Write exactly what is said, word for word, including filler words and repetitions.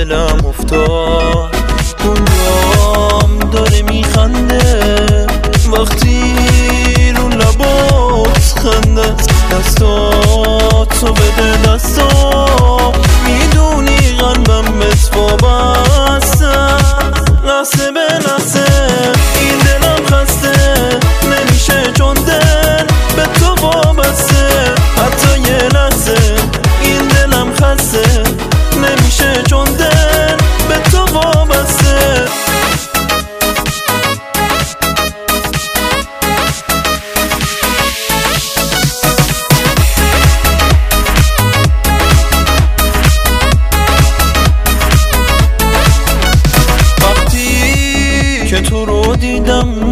دلم افتاد. دنیام داره میخنده وقتی رو لبات خنده. دستاتو بده دستام، میدونی قلبم بسوا بسته. لحظه به لحظه این دلم خسته نمیشه چون دل به تو وابسته. حتی یه لحظه این دلم خسته نمیشه چون دل به تو وابسته. که تو رو دیدم